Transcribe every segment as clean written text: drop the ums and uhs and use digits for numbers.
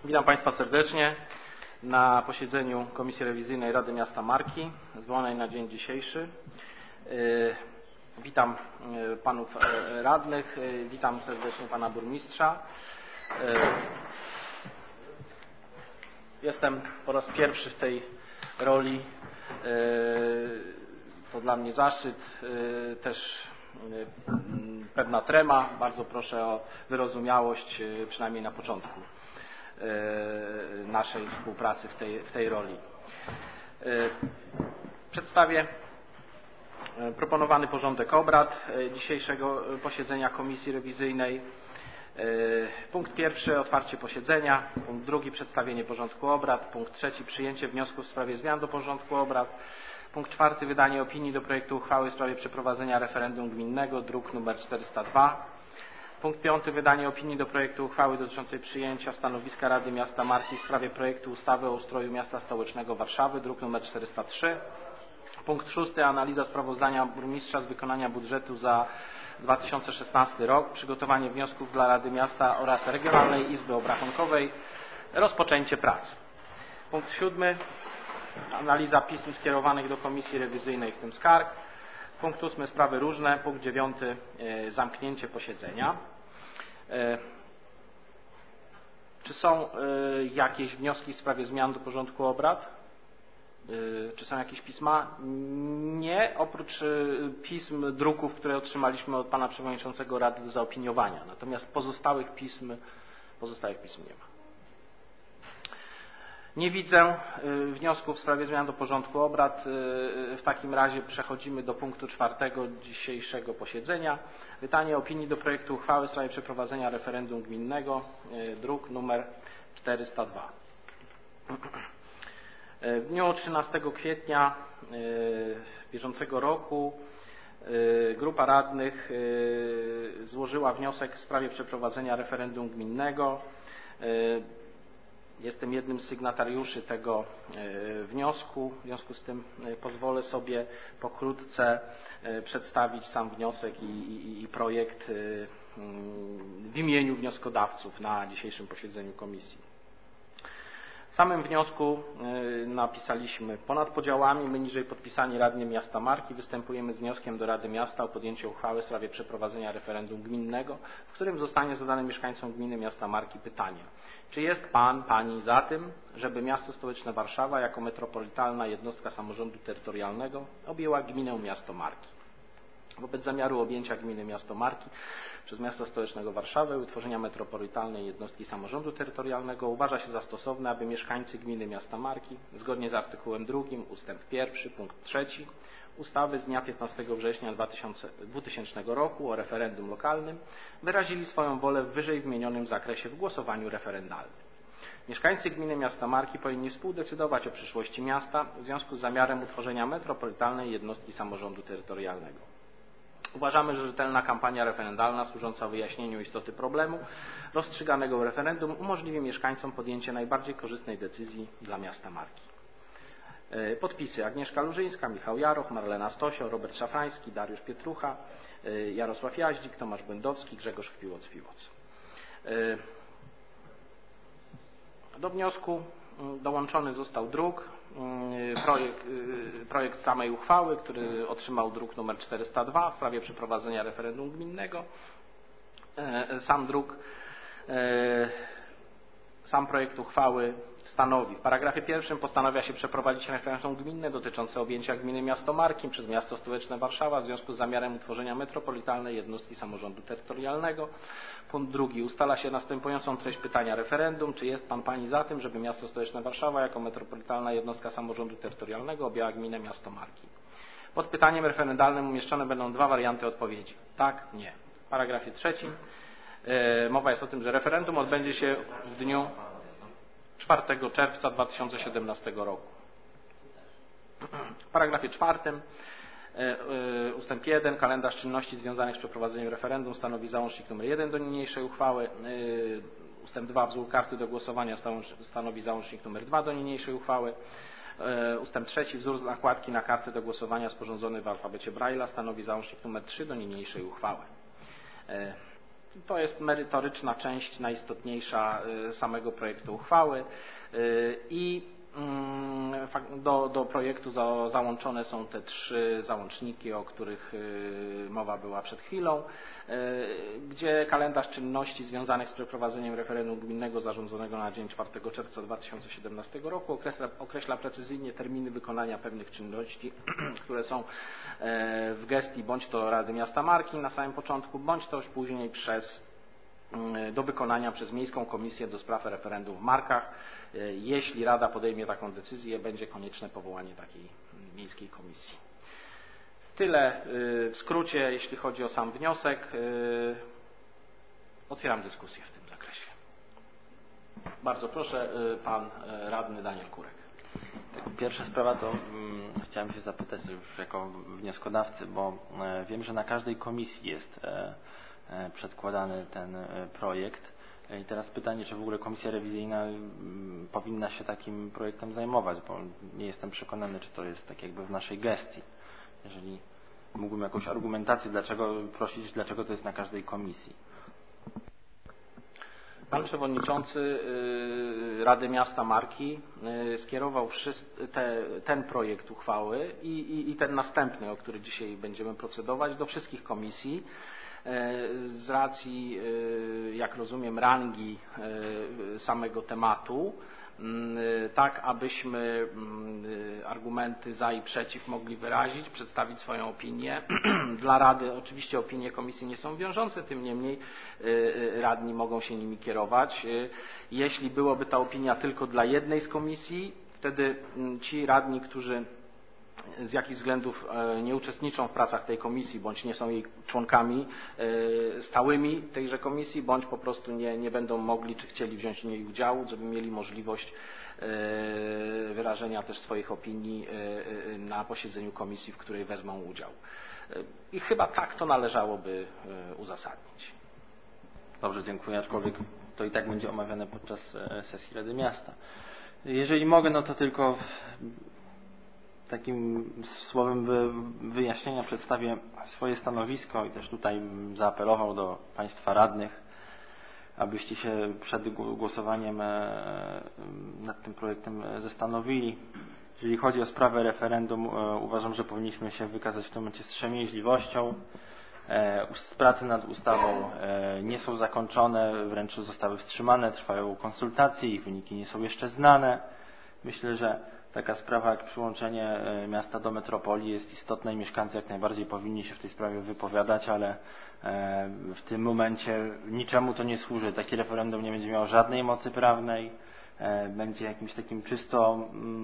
Witam Państwa serdecznie na posiedzeniu Komisji Rewizyjnej Rady Miasta Marki, zwołanej na dzień dzisiejszy. Witam Panów Radnych, witam serdecznie Pana Burmistrza. Jestem po raz pierwszy w tej roli. To dla mnie zaszczyt, też pewna trema. Bardzo proszę o wyrozumiałość, przynajmniej na początku naszej współpracy w tej roli. Przedstawię proponowany porządek obrad dzisiejszego posiedzenia Komisji Rewizyjnej. Punkt pierwszy – otwarcie posiedzenia. Punkt drugi – przedstawienie porządku obrad. Punkt trzeci – przyjęcie wniosków w sprawie zmian do porządku obrad. Punkt czwarty – wydanie opinii do projektu uchwały w sprawie przeprowadzenia referendum gminnego, druk nr 402. Punkt piąty – wydanie opinii do projektu uchwały dotyczącej przyjęcia stanowiska Rady Miasta Marki w sprawie projektu ustawy o ustroju miasta stołecznego Warszawy, druk nr 403. Punkt szósty – analiza sprawozdania burmistrza z wykonania budżetu za 2016 rok, przygotowanie wniosków dla Rady Miasta oraz Regionalnej Izby Obrachunkowej, rozpoczęcie prac. Punkt siódmy – analiza pism skierowanych do Komisji Rewizyjnej, w tym skarg. Punkt ósmy – sprawy różne. Punkt dziewiąty – zamknięcie posiedzenia. Czy są jakieś wnioski w sprawie zmian do porządku obrad? Czy są jakieś pisma? Nie, oprócz pism, druków, które otrzymaliśmy od Pana Przewodniczącego Rady do zaopiniowania. Natomiast pozostałych pism nie ma. Nie widzę wniosków w sprawie zmian do porządku obrad. W takim razie przechodzimy do punktu czwartego dzisiejszego posiedzenia. Wydanie opinii do projektu uchwały w sprawie przeprowadzenia referendum gminnego, druk nr 402. W dniu 13 kwietnia bieżącego roku grupa radnych złożyła wniosek w sprawie przeprowadzenia referendum gminnego. Jestem jednym z sygnatariuszy tego wniosku. W związku z tym pozwolę sobie pokrótce przedstawić sam wniosek i projekt w imieniu wnioskodawców na dzisiejszym posiedzeniu komisji. W samym wniosku napisaliśmy: ponad podziałami, my niżej podpisani radni miasta Marki występujemy z wnioskiem do Rady Miasta o podjęcie uchwały w sprawie przeprowadzenia referendum gminnego, w którym zostanie zadane mieszkańcom gminy miasta Marki pytanie: czy jest Pan, Pani za tym, żeby miasto stołeczne Warszawa jako metropolitalna jednostka samorządu terytorialnego objęła gminę miasto Marki? Wobec zamiaru objęcia gminy miasto Marki przez miasto stołecznego Warszawę i utworzenia metropolitalnej jednostki samorządu terytorialnego uważa się za stosowne, aby mieszkańcy gminy miasta Marki, zgodnie z artykułem 2 ustęp 1 punkt 3 ustawy z dnia 15 września 2000 roku o referendum lokalnym, wyrazili swoją wolę w wyżej wymienionym zakresie w głosowaniu referendalnym. Mieszkańcy gminy miasta Marki powinni współdecydować o przyszłości miasta w związku z zamiarem utworzenia metropolitalnej jednostki samorządu terytorialnego. Uważamy, że rzetelna kampania referendalna służąca wyjaśnieniu istoty problemu rozstrzyganego w referendum umożliwi mieszkańcom podjęcie najbardziej korzystnej decyzji dla miasta Marki. Podpisy: Agnieszka Lużyńska, Michał Jaroch, Marlena Stosio, Robert Szafrański, Dariusz Pietrucha, Jarosław Jaździk, Tomasz Będowski, Grzegorz Chwiłoc. Do wniosku dołączony został druk, projekt samej uchwały, który otrzymał druk nr 402 w sprawie przeprowadzenia referendum gminnego. Sam projekt uchwały stanowi: w paragrafie pierwszym postanawia się przeprowadzić referendum gminne dotyczące objęcia gminy miasto Marki przez miasto stołeczne Warszawa w związku z zamiarem utworzenia metropolitalnej jednostki samorządu terytorialnego. Punkt drugi: ustala się następującą treść pytania referendum: czy jest Pan, Pani za tym, żeby miasto stołeczne Warszawa jako metropolitalna jednostka samorządu terytorialnego objęła gminę miasto Marki? Pod pytaniem referendalnym umieszczone będą dwa warianty odpowiedzi: tak, nie. W paragrafie trzecim mowa jest o tym, że referendum odbędzie się w dniu 4 czerwca 2017 roku. W paragrafie czwartym ustęp 1 kalendarz czynności związanych z przeprowadzeniem referendum stanowi załącznik nr 1 do niniejszej uchwały. Ustęp 2 wzór karty do głosowania stanowi załącznik nr 2 do niniejszej uchwały. Ustęp 3 wzór nakładki na kartę do głosowania sporządzony w alfabecie Braille'a stanowi załącznik nr 3 do niniejszej uchwały. To jest merytoryczna część, najistotniejsza samego projektu uchwały i do projektu załączone są te 3 załączniki, o których mowa była przed chwilą, gdzie kalendarz czynności związanych z przeprowadzeniem referendum gminnego zarządzonego na dzień 4 czerwca 2017 roku określa precyzyjnie terminy wykonania pewnych czynności, które są w gestii bądź to Rady Miasta Marki na samym początku, bądź to już później do wykonania przez Miejską Komisję do spraw referendum w Markach. Jeśli Rada podejmie taką decyzję, będzie konieczne powołanie takiej miejskiej komisji. Tyle w skrócie, jeśli chodzi o sam wniosek. Otwieram dyskusję w tym zakresie. Bardzo proszę, pan radny Daniel Kurek. Pierwsza sprawa to chciałem się zapytać już jako wnioskodawcy, bo wiem, że na każdej komisji jest przedkładany ten projekt. I teraz pytanie, czy w ogóle komisja rewizyjna powinna się takim projektem zajmować, bo nie jestem przekonany, czy to jest tak jakby w naszej gestii. Jeżeli mógłbym jakąś argumentację, dlaczego to jest na każdej komisji. Pan przewodniczący Rady Miasta Marki skierował ten projekt uchwały i ten następny, o który dzisiaj będziemy procedować, do wszystkich komisji. Z racji, jak rozumiem, rangi samego tematu, tak abyśmy argumenty za i przeciw mogli wyrazić, przedstawić swoją opinię. Dla Rady oczywiście opinie komisji nie są wiążące, tym niemniej radni mogą się nimi kierować. Jeśli byłoby ta opinia tylko dla jednej z komisji, wtedy ci radni, którzy z jakich względów nie uczestniczą w pracach tej komisji, bądź nie są jej członkami stałymi tejże komisji, bądź po prostu nie będą mogli czy chcieli wziąć w niej udziału, żeby mieli możliwość wyrażenia też swoich opinii na posiedzeniu komisji, w której wezmą udział. I chyba tak to należałoby uzasadnić. Dobrze, dziękuję, aczkolwiek to i tak będzie omawiane podczas sesji Rady Miasta. Jeżeli mogę, no to tylko takim słowem wyjaśnienia przedstawię swoje stanowisko i też tutaj zaapelował do Państwa radnych, abyście się przed głosowaniem nad tym projektem zastanowili. Jeżeli chodzi o sprawę referendum, uważam, że powinniśmy się wykazać w tym momencie wstrzemięźliwością. Prace nad ustawą nie są zakończone, wręcz zostały wstrzymane, trwają konsultacje, ich wyniki nie są jeszcze znane. Myślę, że taka sprawa jak przyłączenie miasta do metropolii jest istotna i mieszkańcy jak najbardziej powinni się w tej sprawie wypowiadać, ale w tym momencie niczemu to nie służy. Takie referendum nie będzie miało żadnej mocy prawnej, będzie jakimś takim czysto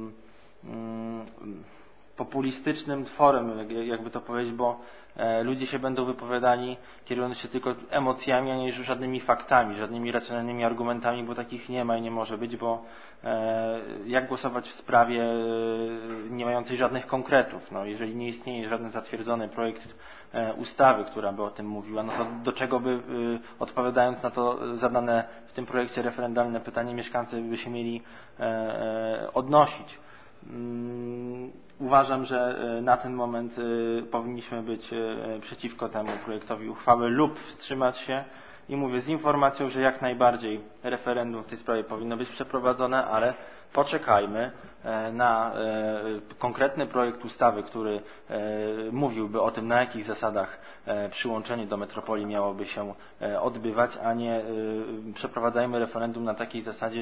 populistycznym tworem, jakby to powiedzieć, bo ludzie się będą wypowiadali kierując się tylko emocjami, a nie żadnymi faktami, żadnymi racjonalnymi argumentami, bo takich nie ma i nie może być, bo jak głosować w sprawie nie mającej żadnych konkretów? No, jeżeli nie istnieje żaden zatwierdzony projekt ustawy, która by o tym mówiła, no to do czego by, odpowiadając na to zadane w tym projekcie referendalne pytanie, mieszkańcy by się mieli odnosić? Uważam, że na ten moment powinniśmy być przeciwko temu projektowi uchwały lub wstrzymać się i mówię z informacją, że jak najbardziej referendum w tej sprawie powinno być przeprowadzone, ale poczekajmy na konkretny projekt ustawy, który mówiłby o tym, na jakich zasadach przyłączenie do metropolii miałoby się odbywać, a nie przeprowadzajmy referendum na takiej zasadzie,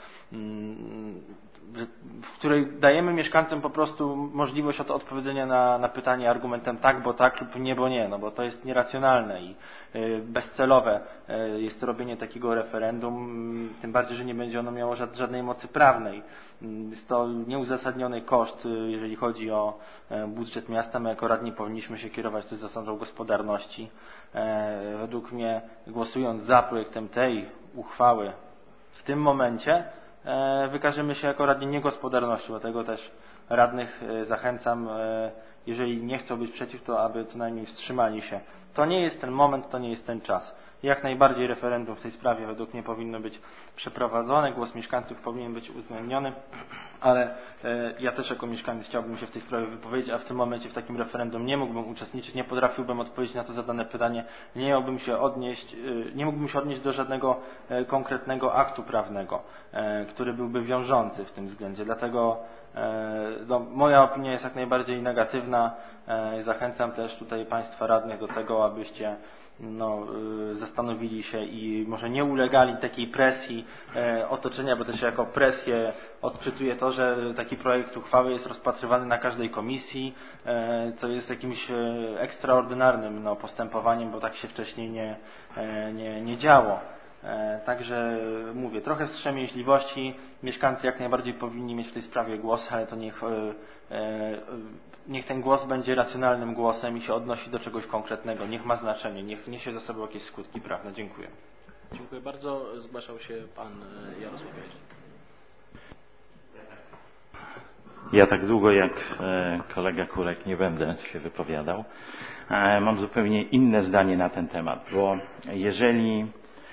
w której dajemy mieszkańcom po prostu możliwość odpowiedzenia na pytanie argumentem tak, bo tak lub nie, bo nie, no bo to jest nieracjonalne i bezcelowe jest robienie takiego referendum, tym bardziej, że nie będzie ono miało żadnej mocy prawnej. Jest to nieuzasadniony koszt, jeżeli chodzi o budżet miasta. My jako radni powinniśmy się kierować też zasadą gospodarności. Według mnie, głosując za projektem tej uchwały w tym momencie, wykażemy się jako radni niegospodarnością. Dlatego też radnych zachęcam, jeżeli nie chcą być przeciw, to aby co najmniej wstrzymali się. To nie jest ten moment, to nie jest ten czas. jak najbardziej referendum w tej sprawie według mnie powinno być przeprowadzone, głos mieszkańców powinien być uwzględniony, ale ja też jako mieszkaniec chciałbym się w tej sprawie wypowiedzieć, a w tym momencie w takim referendum nie mógłbym uczestniczyć, nie potrafiłbym odpowiedzieć na to zadane pytanie, nie mógłbym się odnieść do żadnego konkretnego aktu prawnego, który byłby wiążący w tym względzie. Dlatego moja opinia jest jak najbardziej negatywna. Zachęcam też tutaj Państwa radnych do tego, abyście zastanowili się i może nie ulegali takiej presji otoczenia, bo też jako presję odczytuję to, że taki projekt uchwały jest rozpatrywany na każdej komisji, co jest jakimś ekstraordynarnym postępowaniem, bo tak się wcześniej nie działo. Także mówię, trochę wstrzemięźliwości, mieszkańcy jak najbardziej powinni mieć w tej sprawie głos, ale to niech ten głos będzie racjonalnym głosem i się odnosi do czegoś konkretnego, niech ma znaczenie, niech niesie za sobą jakieś skutki prawne. Dziękuję. Dziękuję bardzo. Zgłaszał się Pan Jarosław Jaźnik. Ja tak długo jak kolega Kurek nie będę się wypowiadał. Mam zupełnie inne zdanie na ten temat, bo jeżeli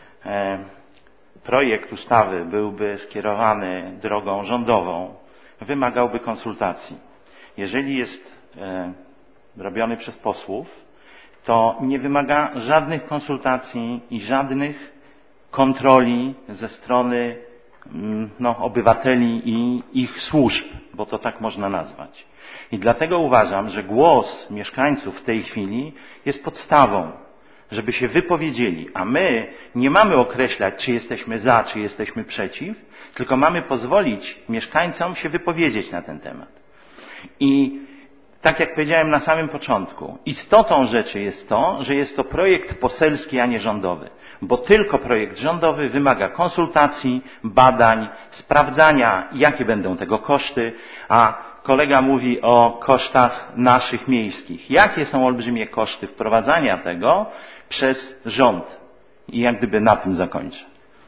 projekt ustawy byłby skierowany drogą rządową, wymagałby konsultacji. Jeżeli jest robiony przez posłów, to nie wymaga żadnych konsultacji i żadnych kontroli ze strony obywateli i ich służb, bo to tak można nazwać. I dlatego uważam, że głos mieszkańców w tej chwili jest podstawą, żeby się wypowiedzieli, a my nie mamy określać, czy jesteśmy za, czy jesteśmy przeciw, tylko mamy pozwolić mieszkańcom się wypowiedzieć na ten temat. I tak jak powiedziałem na samym początku, istotą rzeczy jest to, że jest to projekt poselski, a nie rządowy, bo tylko projekt rządowy wymaga konsultacji, badań, sprawdzania, jakie będą tego koszty, a kolega mówi o kosztach naszych miejskich. Jakie są olbrzymie koszty wprowadzania tego przez rząd? I jak gdyby na tym zakończę.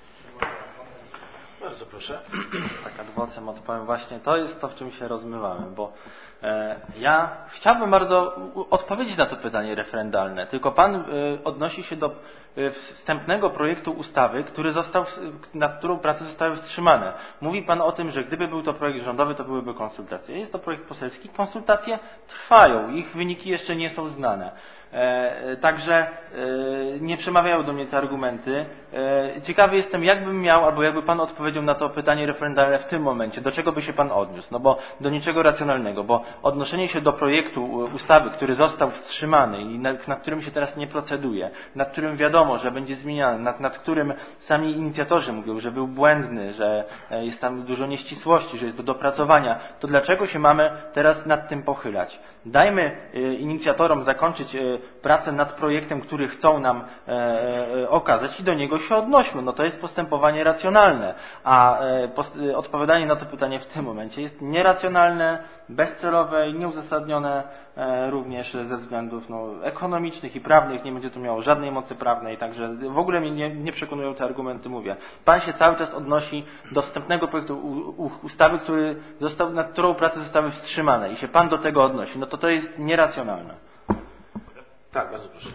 Bardzo proszę. Tak ad vocem odpowiem. Właśnie to jest to, w czym się rozmywamy, bo ja chciałbym bardzo odpowiedzieć na to pytanie referendalne, tylko Pan odnosi się do wstępnego projektu ustawy, nad którą prace zostały wstrzymane. Mówi Pan o tym, że gdyby był to projekt rządowy, to byłyby konsultacje. Jest to projekt poselski, konsultacje trwają, ich wyniki jeszcze nie są znane. Także nie przemawiają do mnie te argumenty. Ciekawy jestem, jakby Pan odpowiedział na to pytanie referendalne w tym momencie. Do czego by się Pan odniósł? No bo do niczego racjonalnego, bo odnoszenie się do projektu ustawy, który został wstrzymany i nad którym się teraz nie proceduje, nad którym wiadomo, że będzie zmieniany, nad którym sami inicjatorzy mówią, że był błędny, że jest tam dużo nieścisłości, że jest do dopracowania, to dlaczego się mamy teraz nad tym pochylać? Dajmy inicjatorom zakończyć pracę nad projektem, który chcą nam okazać i do niego się odnośmy. No to jest postępowanie racjonalne, a odpowiadanie na to pytanie w tym momencie jest nieracjonalne, bezcelowe i nieuzasadnione również ze względów ekonomicznych i prawnych. Nie będzie to miało żadnej mocy prawnej, także w ogóle mnie nie przekonują te argumenty, mówię. Pan się cały czas odnosi do wstępnego projektu ustawy, nad którą prace zostały wstrzymane i się Pan do tego odnosi. No to jest nieracjonalne. Tak, bardzo proszę.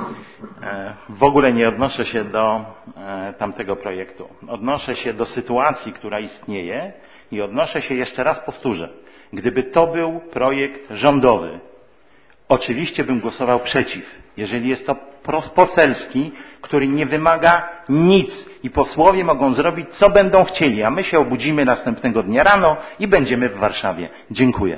W ogóle nie odnoszę się do tamtego projektu. Odnoszę się do sytuacji, która istnieje i odnoszę się, jeszcze raz powtórzę, gdyby to był projekt rządowy, oczywiście bym głosował przeciw. Jeżeli jest to poselski, który nie wymaga nic i posłowie mogą zrobić, co będą chcieli, a my się obudzimy następnego dnia rano i będziemy w Warszawie. Dziękuję.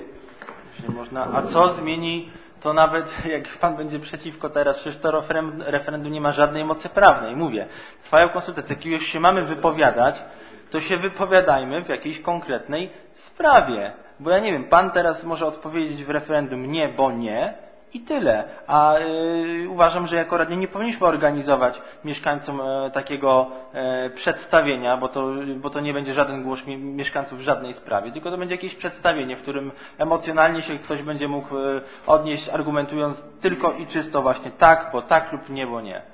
A co zmieni to nawet jak Pan będzie przeciwko teraz, przecież to referendum nie ma żadnej mocy prawnej. Mówię, trwają konsultacje, jak już się mamy wypowiadać, to się wypowiadajmy w jakiejś konkretnej sprawie. Bo ja nie wiem, Pan teraz może odpowiedzieć w referendum nie, bo nie i tyle. A uważam, że jako radni nie powinniśmy organizować mieszkańcom takiego przedstawienia, bo to nie będzie żaden głos mieszkańców w żadnej sprawie, tylko to będzie jakieś przedstawienie, w którym emocjonalnie się ktoś będzie mógł odnieść, argumentując tylko i czysto właśnie tak, bo tak lub nie, bo nie.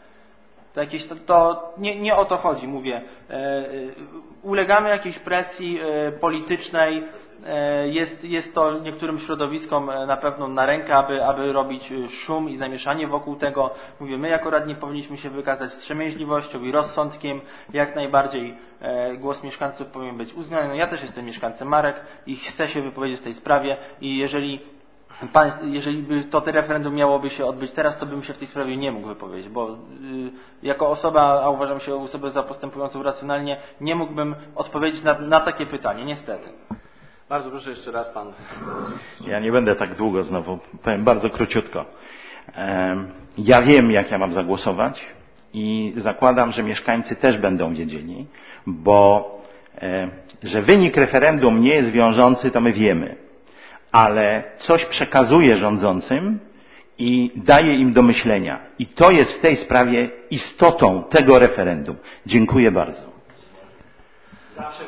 To nie o to chodzi, mówię. Ulegamy jakiejś presji politycznej, jest to niektórym środowiskom na pewno na rękę, aby robić szum i zamieszanie wokół tego. Mówię, my jako radni powinniśmy się wykazać wstrzemięźliwością i rozsądkiem. Jak najbardziej głos mieszkańców powinien być uznany. No ja też jestem mieszkańcem Marek i chcę się wypowiedzieć w tej sprawie i jeżeli by to referendum miałoby się odbyć teraz, to bym się w tej sprawie nie mógł wypowiedzieć, bo jako osoba, a uważam się osobę za postępującą racjonalnie, nie mógłbym odpowiedzieć na takie pytanie, niestety. Bardzo proszę jeszcze raz pan. Ja nie będę tak długo znowu, powiem bardzo króciutko. Ja wiem, jak ja mam zagłosować i zakładam, że mieszkańcy też będą wiedzieli, bo że wynik referendum nie jest wiążący, to my wiemy. Ale coś przekazuje rządzącym i daje im do myślenia. I to jest w tej sprawie istotą tego referendum. Dziękuję bardzo. Zawsze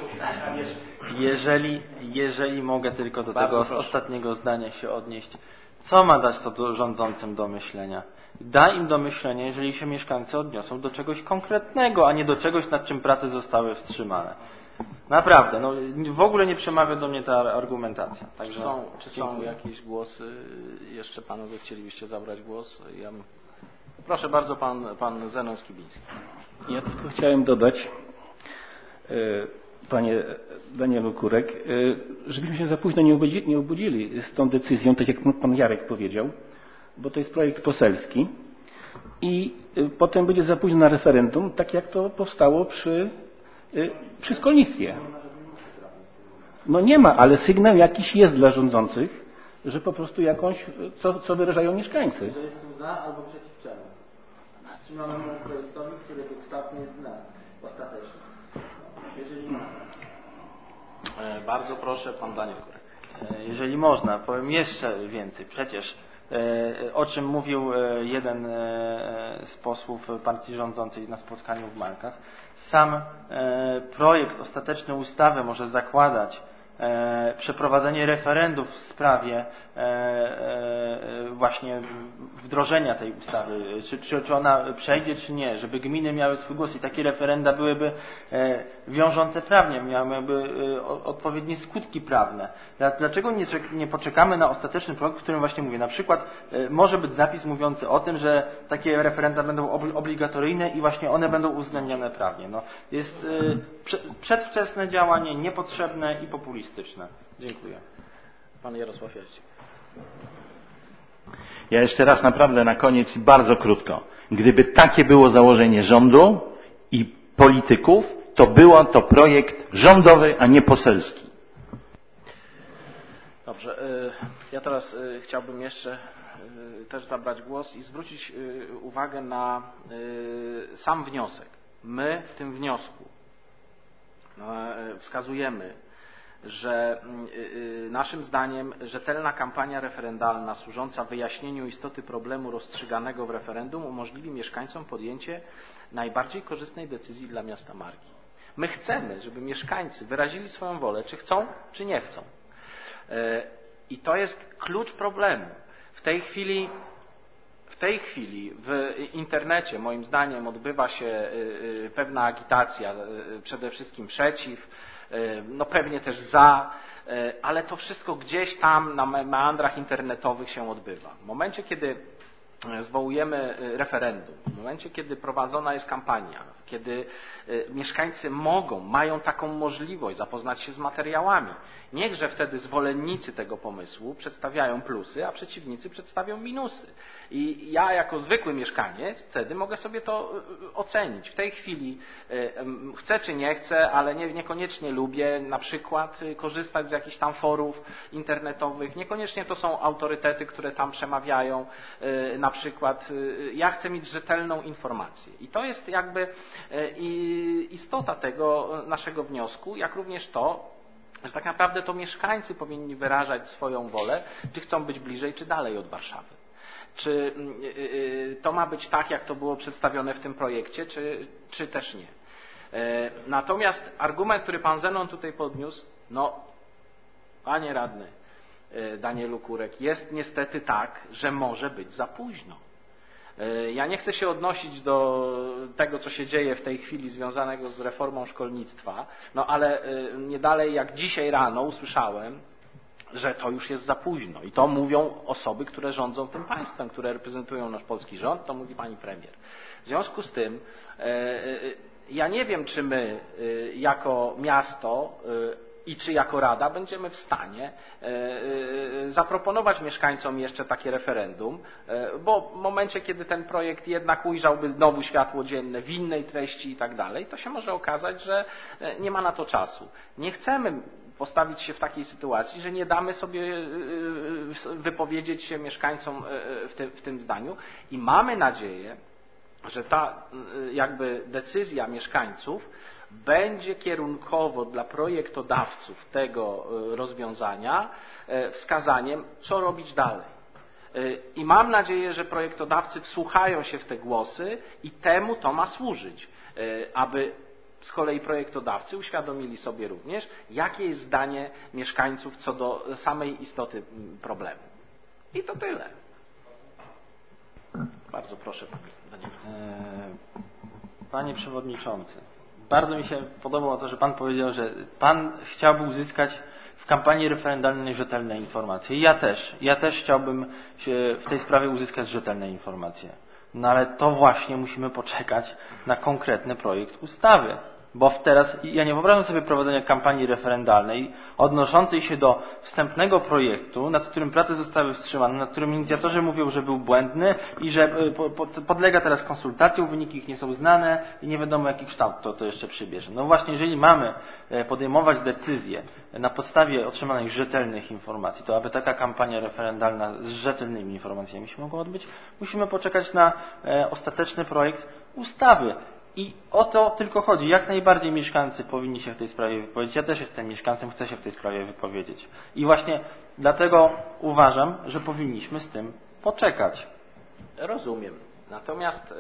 Jeżeli mogę tylko do tego ostatniego zdania się odnieść. Co ma dać to rządzącym do myślenia? Da im do myślenia, jeżeli się mieszkańcy odniosą do czegoś konkretnego, a nie do czegoś, nad czym prace zostały wstrzymane. Naprawdę, no w ogóle nie przemawia do mnie ta argumentacja. Także czy są jakieś głosy? Jeszcze panowie chcielibyście zabrać głos? Proszę bardzo, pan Zenon Skibiński. Ja tylko chciałem dodać, panie Danielu Kurek, żebyśmy się za późno nie obudzili z tą decyzją, tak jak pan Jarek powiedział, bo to jest projekt poselski i potem będzie za późno na referendum, tak jak to powstało przy szkolnictwie. No nie ma, ale sygnał jakiś jest dla rządzących, że po prostu jakąś, co wyrażają mieszkańcy. Że jestem za albo przeciw czemu. Wstrzymanemu projektowi, który kształtnie jest dla ostateczny. Jeżeli Bardzo proszę, pan Daniel Kurek. Jeżeli można, powiem jeszcze więcej. Przecież o czym mówił jeden z posłów partii rządzącej na spotkaniu w Markach, sam projekt ostateczny ustawy może zakładać przeprowadzenie referendów w sprawie właśnie wdrożenia tej ustawy, czy ona przejdzie, czy nie, żeby gminy miały swój głos i takie referenda byłyby wiążące prawnie, miałyby odpowiednie skutki prawne. Dlaczego nie poczekamy na ostateczny projekt, w którym właśnie mówię, na przykład może być zapis mówiący o tym, że takie referenda będą obligatoryjne i właśnie one będą uwzględniane prawnie. No, jest przedwczesne działanie, niepotrzebne i populistyczne. Dziękuję. Pan Jarosław Jachnik. Ja jeszcze raz naprawdę na koniec i bardzo krótko. Gdyby takie było założenie rządu i polityków, to był to projekt rządowy, a nie poselski. Dobrze. Ja teraz chciałbym jeszcze też zabrać głos i zwrócić uwagę na sam wniosek. My w tym wniosku wskazujemy, że naszym zdaniem rzetelna kampania referendalna służąca wyjaśnieniu istoty problemu rozstrzyganego w referendum umożliwi mieszkańcom podjęcie najbardziej korzystnej decyzji dla miasta Marki. My chcemy, żeby mieszkańcy wyrazili swoją wolę, czy chcą, czy nie chcą. I to jest klucz problemu. W tej chwili w internecie moim zdaniem odbywa się pewna agitacja, przede wszystkim przeciw, no pewnie też za, ale to wszystko gdzieś tam na meandrach internetowych się odbywa. W momencie, kiedy zwołujemy referendum, w momencie, kiedy prowadzona jest kampania, kiedy mieszkańcy mają taką możliwość zapoznać się z materiałami, niechże wtedy zwolennicy tego pomysłu przedstawiają plusy, a przeciwnicy przedstawią minusy. I ja jako zwykły mieszkaniec wtedy mogę sobie to ocenić. W tej chwili chcę czy nie chcę, ale niekoniecznie lubię na przykład korzystać z jakichś tam forów internetowych. Niekoniecznie to są autorytety, które tam przemawiają. Na przykład ja chcę mieć rzetelną informację. I to jest jakby istota tego naszego wniosku, jak również to, że tak naprawdę to mieszkańcy powinni wyrażać swoją wolę, czy chcą być bliżej, czy dalej od Warszawy. Czy to ma być tak, jak to było przedstawione w tym projekcie, czy też nie. Natomiast argument, który pan Zenon tutaj podniósł, no, panie radny Danielu Kurek, jest niestety tak, że może być za późno. Ja nie chcę się odnosić do tego, co się dzieje w tej chwili związanego z reformą szkolnictwa, no ale nie dalej jak dzisiaj rano usłyszałem, że to już jest za późno. I to mówią osoby, które rządzą tym państwem, które reprezentują nasz polski rząd, to mówi pani premier. W związku z tym ja nie wiem, czy my jako miasto i czy jako Rada będziemy w stanie zaproponować mieszkańcom jeszcze takie referendum, bo w momencie, kiedy ten projekt jednak ujrzałby znowu światło dzienne w innej treści i tak dalej, to się może okazać, że nie ma na to czasu. Nie chcemy postawić się w takiej sytuacji, że nie damy sobie wypowiedzieć się mieszkańcom w tym zdaniu i mamy nadzieję, że ta jakby decyzja mieszkańców będzie kierunkowo dla projektodawców tego rozwiązania wskazaniem, co robić dalej. I mam nadzieję, że projektodawcy wsłuchają się w te głosy i temu to ma służyć, aby z kolei projektodawcy uświadomili sobie również, jakie jest zdanie mieszkańców co do samej istoty problemu. I to tyle. Bardzo proszę, panie Panie Przewodniczący, bardzo mi się podobało to, że Pan powiedział, że Pan chciałby uzyskać w kampanii referendalnej rzetelne informacje. Ja też chciałbym w tej sprawie uzyskać rzetelne informacje. No ale to właśnie musimy poczekać na konkretny projekt ustawy. Bo teraz ja nie wyobrażam sobie prowadzenia kampanii referendalnej odnoszącej się do wstępnego projektu, nad którym prace zostały wstrzymane, nad którym inicjatorzy mówią, że był błędny i że podlega teraz konsultacjom, wyniki ich nie są znane i nie wiadomo jaki kształt to jeszcze przybierze. No właśnie, jeżeli mamy podejmować decyzje na podstawie otrzymanych rzetelnych informacji, to aby taka kampania referendalna z rzetelnymi informacjami się mogła odbyć, musimy poczekać na ostateczny projekt ustawy. I o to tylko chodzi. Jak najbardziej mieszkańcy powinni się w tej sprawie wypowiedzieć. Ja też jestem mieszkańcem, chcę się w tej sprawie wypowiedzieć. I właśnie dlatego uważam, że powinniśmy z tym poczekać. Rozumiem. Natomiast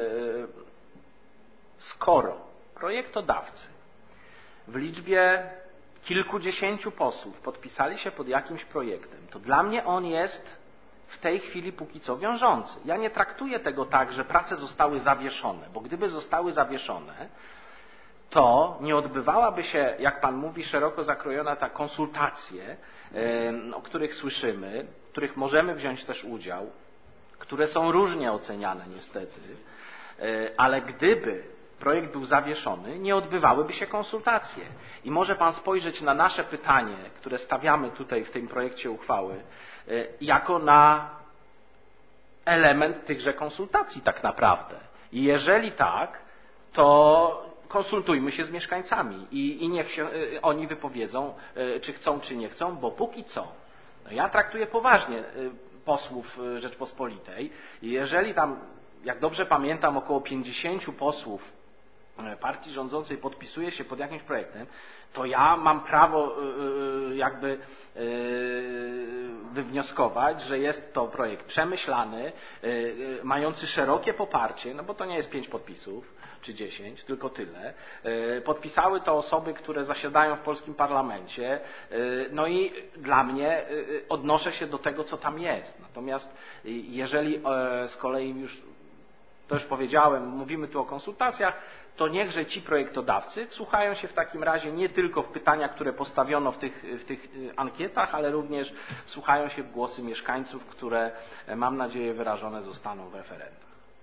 skoro projektodawcy w liczbie kilkudziesięciu posłów podpisali się pod jakimś projektem, to dla mnie on jest w tej chwili póki co wiążący. Ja nie traktuję tego tak, że prace zostały zawieszone, bo gdyby zostały zawieszone, to nie odbywałaby się, jak Pan mówi, szeroko zakrojona ta konsultacje, o których słyszymy, w których możemy wziąć też udział, które są różnie oceniane niestety, ale gdyby projekt był zawieszony, nie odbywałyby się konsultacje. I może Pan spojrzeć na nasze pytanie, które stawiamy tutaj w tym projekcie uchwały, jako na element tychże konsultacji tak naprawdę. I jeżeli tak, to konsultujmy się z mieszkańcami i niech się oni wypowiedzą, czy chcą, czy nie chcą, bo póki co, no ja traktuję poważnie posłów Rzeczpospolitej i jeżeli tam, jak dobrze pamiętam, około 50 posłów partii rządzącej podpisuje się pod jakimś projektem, to ja mam prawo jakby wywnioskować, że jest to projekt przemyślany, mający szerokie poparcie, no bo to nie jest 5 podpisów czy 10, tylko tyle. Podpisały to osoby, które zasiadają w polskim parlamencie, no i dla mnie odnoszę się do tego, co tam jest. Natomiast jeżeli z kolei to już powiedziałem, mówimy tu o konsultacjach, to niechże ci projektodawcy wsłuchają się w takim razie nie tylko w pytania, które postawiono w tych ankietach, ale również wsłuchają się w głosy mieszkańców, które, mam nadzieję, wyrażone zostaną w referendum.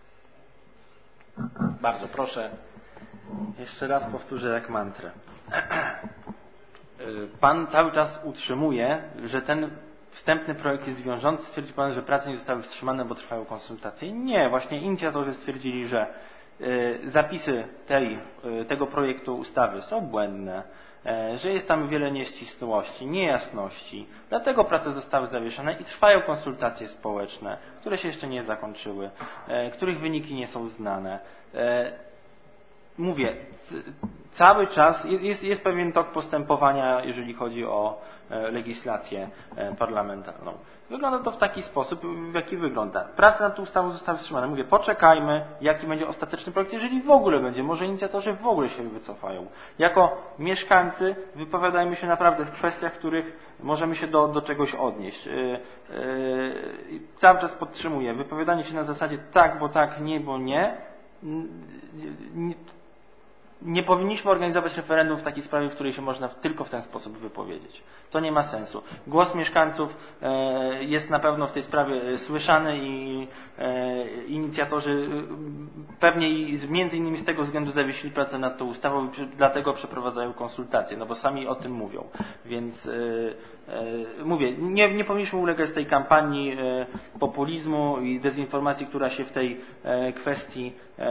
Bardzo proszę. Jeszcze raz powtórzę jak mantrę. Pan cały czas utrzymuje, że ten wstępny projekt jest wiążący. Stwierdzi Pan, że prace nie zostały wstrzymane, bo trwają konsultacje. Nie, właśnie inicjatorzy stwierdzili, że zapisy tego projektu ustawy są błędne, że jest tam wiele nieścisłości, niejasności. Dlatego prace zostały zawieszone i trwają konsultacje społeczne, które się jeszcze nie zakończyły, których wyniki nie są znane. mówię, cały czas jest pewien tok postępowania, jeżeli chodzi o legislację parlamentarną. Wygląda to w taki sposób, w jaki wygląda. Prace nad tą ustawą zostały wstrzymane. Mówię, poczekajmy, jaki będzie ostateczny projekt, jeżeli w ogóle będzie. Może inicjatorzy w ogóle się wycofają. Jako mieszkańcy wypowiadajmy się naprawdę w kwestiach, w których możemy się do czegoś odnieść. Cały czas podtrzymuję. Wypowiadanie się na zasadzie tak, bo nie. Nie powinniśmy organizować referendum w takiej sprawie, w której się można tylko w ten sposób wypowiedzieć. To nie ma sensu. Głos mieszkańców jest na pewno w tej sprawie słyszany i inicjatorzy pewnie między innymi z tego względu zawiesili pracę nad tą ustawą i dlatego przeprowadzają konsultacje, no bo sami o tym mówią. Więc mówię, nie powinniśmy ulegać tej kampanii populizmu i dezinformacji, która się w tej kwestii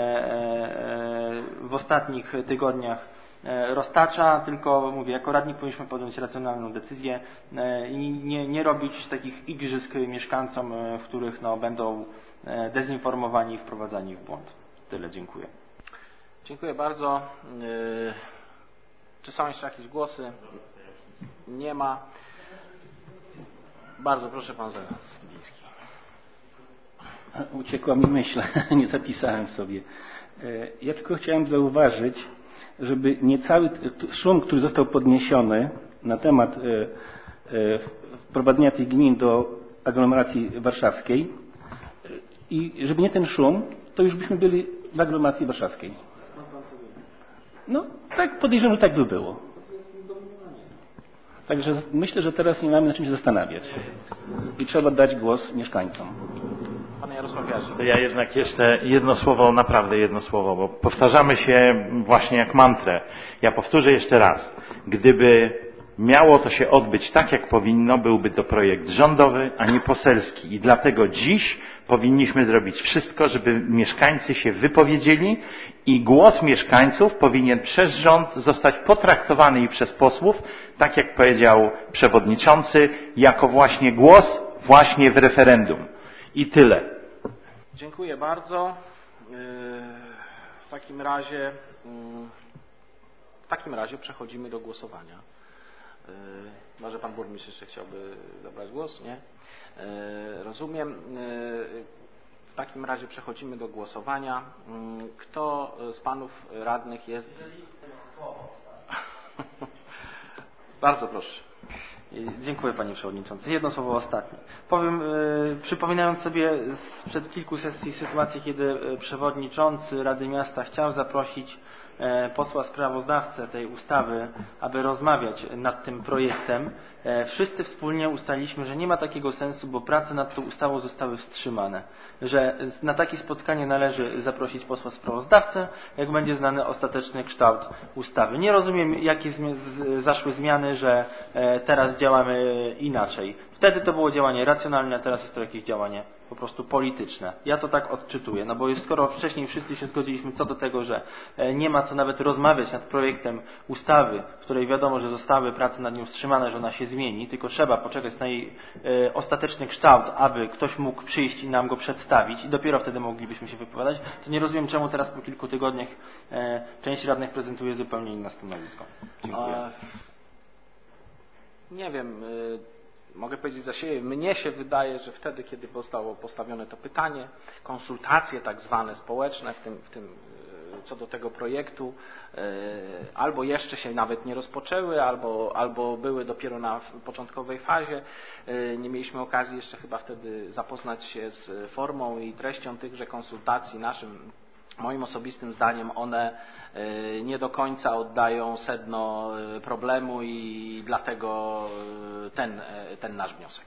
w ostatnich tygodniach roztacza, tylko mówię, jako radni powinniśmy podjąć racjonalną decyzję i nie robić takich igrzysk mieszkańcom, w których będą dezinformowani i wprowadzani w błąd. Tyle, dziękuję. Dziękuję bardzo. Czy są jeszcze jakieś głosy? Nie ma. Bardzo proszę, pan Skibiński. Uciekła mi myśl, nie zapisałem sobie. Ja tylko chciałem zauważyć, żeby nie cały szum, który został podniesiony na temat wprowadzenia tych gmin do aglomeracji warszawskiej i żeby nie ten szum, to już byśmy byli w aglomeracji warszawskiej. No, tak podejrzewam, że tak by było. Także myślę, że teraz nie mamy na czym się zastanawiać. I trzeba dać głos mieszkańcom. Panie Jarosławie. Ja jednak jeszcze jedno słowo, naprawdę jedno słowo, bo powtarzamy się właśnie jak mantrę. Ja powtórzę jeszcze raz. Gdyby miało to się odbyć tak, jak powinno, byłby to projekt rządowy, a nie poselski. I dlatego dziś powinniśmy zrobić wszystko, żeby mieszkańcy się wypowiedzieli i głos mieszkańców powinien przez rząd zostać potraktowany i przez posłów, tak jak powiedział przewodniczący, jako właśnie głos właśnie w referendum. I tyle. Dziękuję bardzo. W takim razie przechodzimy do głosowania. Może pan burmistrz jeszcze chciałby zabrać głos? Nie? Rozumiem. W takim razie przechodzimy do głosowania. Kto z panów radnych jest... Bardzo proszę. Dziękuję panie przewodniczący. Jedno słowo ostatnie. Powiem, przypominając sobie sprzed kilku sesji sytuację, kiedy przewodniczący Rady Miasta chciał zaprosić posła sprawozdawcę tej ustawy, aby rozmawiać nad tym projektem. Wszyscy wspólnie ustaliliśmy, że nie ma takiego sensu, bo prace nad tą ustawą zostały wstrzymane. Że na takie spotkanie należy zaprosić posła sprawozdawcę, jak będzie znany ostateczny kształt ustawy. Nie rozumiem, jakie zaszły zmiany, że teraz działamy inaczej. Wtedy to było działanie racjonalne, a teraz jest to jakieś działanie po prostu polityczne. Ja to tak odczytuję, no bo skoro wcześniej wszyscy się zgodziliśmy co do tego, że nie ma co nawet rozmawiać nad projektem ustawy, w której wiadomo, że zostały prace nad nią wstrzymane, że ona się zmieni, tylko trzeba poczekać na jej ostateczny kształt, aby ktoś mógł przyjść i nam go przedstawić i dopiero wtedy moglibyśmy się wypowiadać, to nie rozumiem, czemu teraz po kilku tygodniach część radnych prezentuje zupełnie inne stanowisko. Dziękuję. Nie wiem, mogę powiedzieć za siebie, mnie się wydaje, że wtedy, kiedy zostało postawione to pytanie, konsultacje tak zwane społeczne, w tym co do tego projektu, albo jeszcze się nawet nie rozpoczęły, albo były dopiero na początkowej fazie. Nie mieliśmy okazji jeszcze chyba wtedy zapoznać się z formą i treścią tychże konsultacji. Moim osobistym zdaniem one nie do końca oddają sedno problemu i dlatego ten nasz wniosek.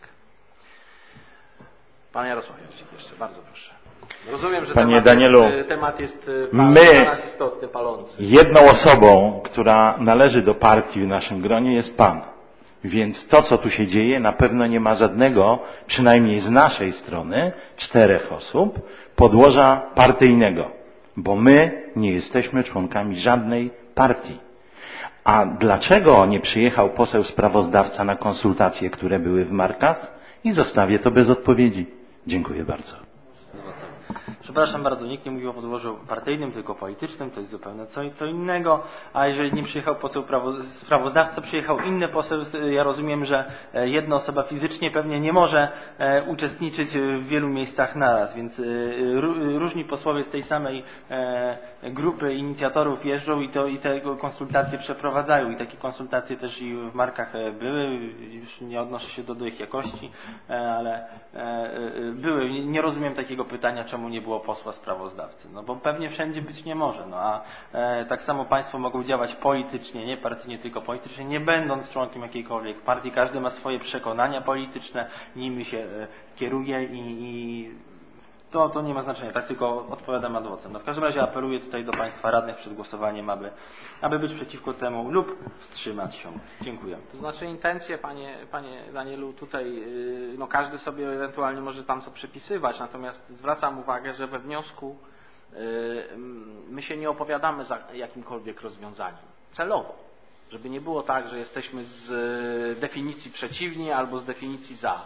Pan Jarosław jeszcze, bardzo proszę. Rozumiem, że temat jest dla nas istotny, palący. Jedną osobą, która należy do partii w naszym gronie jest pan. Więc to, co tu się dzieje, na pewno nie ma żadnego, przynajmniej z naszej strony, 4 osób, podłoża partyjnego. Bo my nie jesteśmy członkami żadnej partii. A dlaczego nie przyjechał poseł sprawozdawca na konsultacje, które były w Markach? I zostawię to bez odpowiedzi. Dziękuję bardzo. Proszę przepraszam bardzo, nikt nie mówił o podłożu partyjnym, tylko politycznym, to jest zupełnie co innego, a jeżeli nie przyjechał poseł sprawozdawca, przyjechał inny poseł, ja rozumiem, że jedna osoba fizycznie pewnie nie może uczestniczyć w wielu miejscach naraz, więc różni posłowie z tej samej grupy inicjatorów jeżdżą i te konsultacje przeprowadzają i takie konsultacje też i w Markach były, już nie odnoszę się do ich jakości, ale były. Nie rozumiem takiego pytania, czemu nie było posła sprawozdawcy. No bo pewnie wszędzie być nie może. No a tak samo państwo mogą działać politycznie, nie partyjnie, tylko politycznie, nie będąc członkiem jakiejkolwiek partii. Każdy ma swoje przekonania polityczne, nimi się kieruje i to nie ma znaczenia. Tak tylko odpowiadam ad vocem. No w każdym razie apeluję tutaj do państwa radnych przed głosowaniem, aby być przeciwko temu lub wstrzymać się. Dziękuję. To znaczy intencje, panie Danielu, tutaj no każdy sobie ewentualnie może tam co przypisywać, natomiast zwracam uwagę, że we wniosku my się nie opowiadamy za jakimkolwiek rozwiązaniem. Celowo. Żeby nie było tak, że jesteśmy z definicji przeciwni albo z definicji za.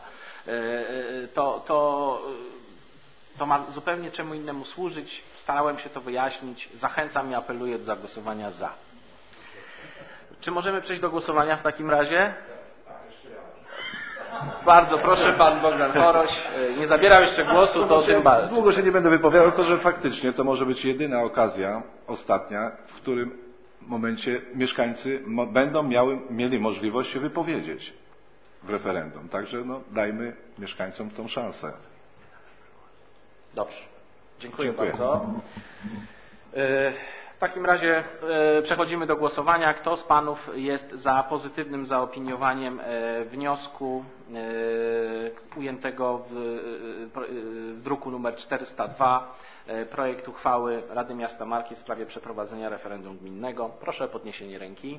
To ma zupełnie czemu innemu służyć. Starałem się to wyjaśnić. Zachęcam i apeluję do zagłosowania za. Czy możemy przejść do głosowania w takim razie? Bardzo proszę, pan Bogdan Choroś. Nie zabierał jeszcze głosu, to tym bardziej. Długo się nie będę wypowiadał, tylko że faktycznie to może być jedyna okazja, ostatnia, w którym momencie mieszkańcy będą mieli możliwość się wypowiedzieć w referendum. Także dajmy mieszkańcom tą szansę. Dobrze. Dziękuję bardzo. W takim razie przechodzimy do głosowania. Kto z panów jest za pozytywnym zaopiniowaniem wniosku ujętego w druku nr 402, projekt uchwały Rady Miasta Marki w sprawie przeprowadzenia referendum gminnego? Proszę o podniesienie ręki.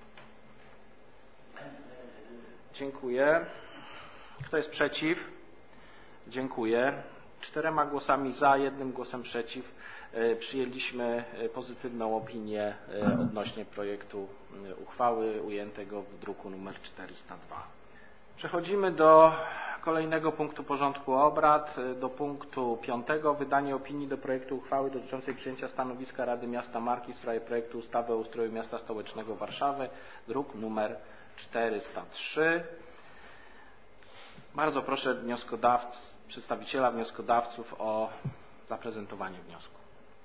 Dziękuję. Kto jest przeciw? Dziękuję. 4 głosami za, 1 głosem przeciw przyjęliśmy pozytywną opinię odnośnie projektu uchwały ujętego w druku nr 402. Przechodzimy do kolejnego punktu porządku obrad, do punktu 5. Wydanie opinii do projektu uchwały dotyczącej przyjęcia stanowiska Rady Miasta Marki w sprawie projektu ustawy o ustroju miasta stołecznego Warszawy, druk nr 403. Bardzo proszę przedstawiciela wnioskodawców o zaprezentowanie wniosku.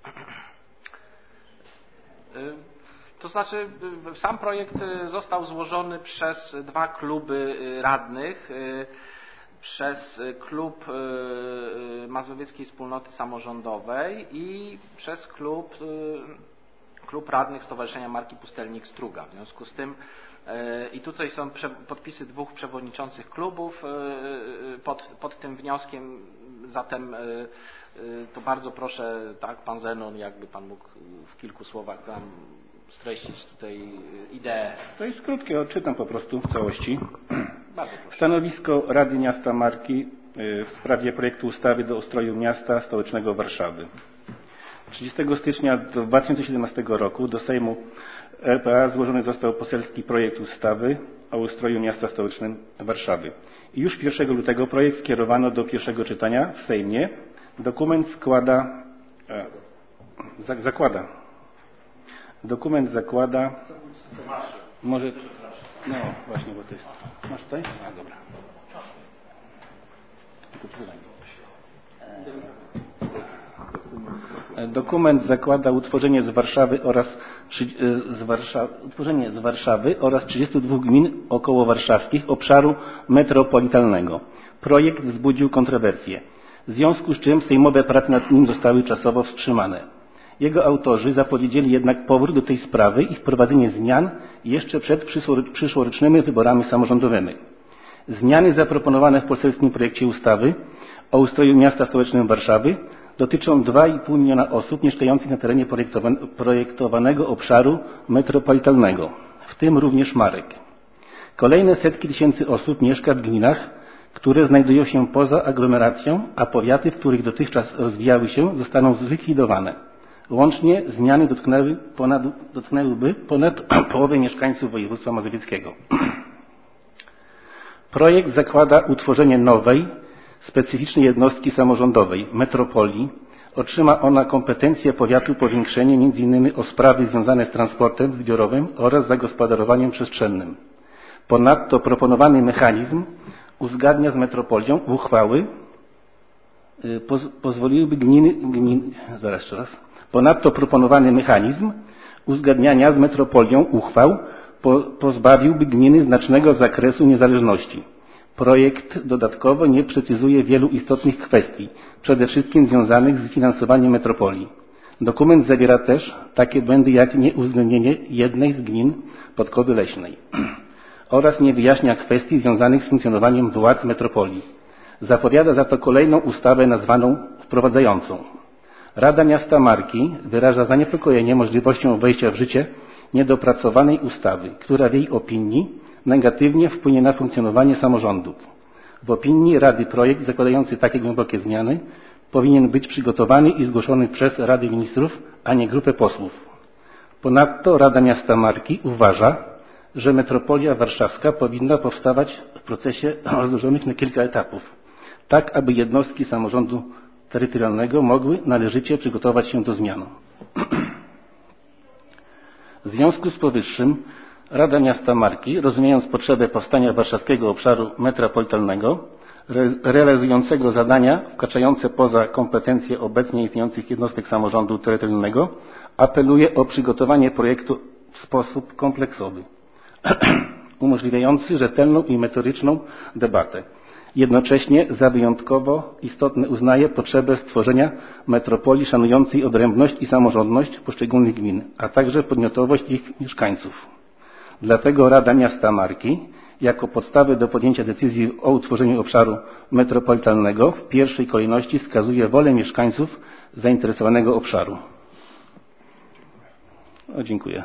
To znaczy, sam projekt został złożony przez 2 kluby radnych, przez klub Mazowieckiej Wspólnoty Samorządowej i przez klub radnych Stowarzyszenia Marki Pustelnik Struga. W związku z tym i tutaj są podpisy 2 przewodniczących klubów pod tym wnioskiem, zatem to bardzo proszę, tak, pan Zenon, jakby pan mógł w kilku słowach tam streścić tutaj ideę. To jest krótkie, odczytam po prostu w całości. Bardzo proszę. Stanowisko Rady Miasta Marki w sprawie projektu ustawy do ustroju miasta stołecznego Warszawy. 30 stycznia 2017 roku do Sejmu RPA złożony został poselski projekt ustawy o ustroju miasta stołecznym Warszawy. I już 1 lutego projekt skierowano do pierwszego czytania w Sejmie. Dokument zakłada może, no właśnie, bo to jest, masz tutaj? A, dobra. Dokument zakłada utworzenie z Warszawy oraz 32 gmin okołowarszawskich obszaru metropolitalnego. Projekt wzbudził kontrowersje, w związku z czym sejmowe prace nad nim zostały czasowo wstrzymane. Jego autorzy zapowiedzieli jednak powrót do tej sprawy i wprowadzenie zmian jeszcze przed przyszłorocznymi wyborami samorządowymi. Zmiany zaproponowane w poselskim projekcie ustawy o ustroju miasta stołecznego Warszawy dotyczą 2,5 miliona osób mieszkających na terenie projektowanego obszaru metropolitalnego, w tym również marek. Kolejne setki tysięcy osób mieszka w gminach, które znajdują się poza aglomeracją, a powiaty, w których dotychczas rozwijały się, zostaną zlikwidowane. Łącznie zmiany dotknęłyby ponad połowę mieszkańców województwa mazowieckiego. Projekt zakłada utworzenie nowej, specyficznej jednostki samorządowej, metropolii, Otrzyma ona kompetencje powiatu powiększenie m.in. o sprawy związane z transportem zbiorowym oraz zagospodarowaniem przestrzennym. Ponadto proponowany mechanizm uzgadnia z metropolią uchwały pozwoliłyby Ponadto proponowany mechanizm uzgadniania z metropolią uchwał pozbawiłby gminy znacznego zakresu niezależności. Projekt dodatkowo nie precyzuje wielu istotnych kwestii, przede wszystkim związanych z finansowaniem metropolii. Dokument zawiera też takie błędy jak nieuwzględnienie jednej z gmin Podkowy Leśnej oraz nie wyjaśnia kwestii związanych z funkcjonowaniem władz metropolii. Zapowiada za to kolejną ustawę nazwaną wprowadzającą. Rada Miasta Marki wyraża zaniepokojenie możliwością wejścia w życie niedopracowanej ustawy, która w jej opinii negatywnie wpłynie na funkcjonowanie samorządów. W opinii Rady projekt zakładający takie głębokie zmiany powinien być przygotowany i zgłoszony przez Radę Ministrów, a nie grupę posłów. Ponadto Rada Miasta Marki uważa, że metropolia warszawska powinna powstawać w procesie rozłożonych na kilka etapów, tak aby jednostki samorządu terytorialnego mogły należycie przygotować się do zmian. W związku z powyższym Rada Miasta Marki, rozumiejąc potrzebę powstania warszawskiego obszaru metropolitalnego, realizującego zadania wkraczające poza kompetencje obecnie istniejących jednostek samorządu terytorialnego, apeluje o przygotowanie projektu w sposób kompleksowy, umożliwiający rzetelną i merytoryczną debatę. Jednocześnie za wyjątkowo istotne uznaje potrzebę stworzenia metropolii szanującej odrębność i samorządność poszczególnych gmin, a także podmiotowość ich mieszkańców. Dlatego Rada Miasta Marki jako podstawę do podjęcia decyzji o utworzeniu obszaru metropolitalnego w pierwszej kolejności wskazuje wolę mieszkańców zainteresowanego obszaru. Dziękuję.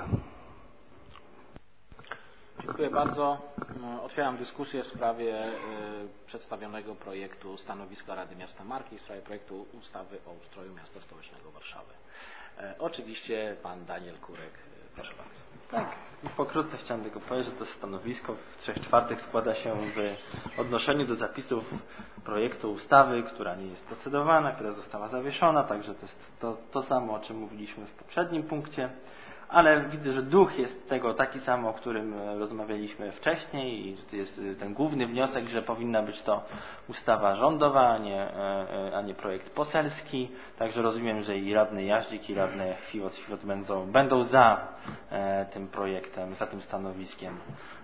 Dziękuję bardzo. Otwieram dyskusję w sprawie przedstawionego projektu stanowiska Rady Miasta Marki w sprawie projektu ustawy o ustroju miasta stołecznego Warszawy. Oczywiście pan Daniel Kurek, proszę bardzo. Tak, pokrótce chciałem tylko powiedzieć, że to stanowisko w 3/4 składa się w odnoszeniu do zapisów projektu ustawy, która nie jest procedowana, która została zawieszona, także to jest to samo, o czym mówiliśmy w poprzednim punkcie. Ale widzę, że duch jest tego taki sam, o którym rozmawialiśmy wcześniej i to jest ten główny wniosek, że powinna być to ustawa rządowa, a nie projekt poselski. Także rozumiem, że i radny Jaździk, i radny Chwiwoc będą za tym projektem, za tym stanowiskiem,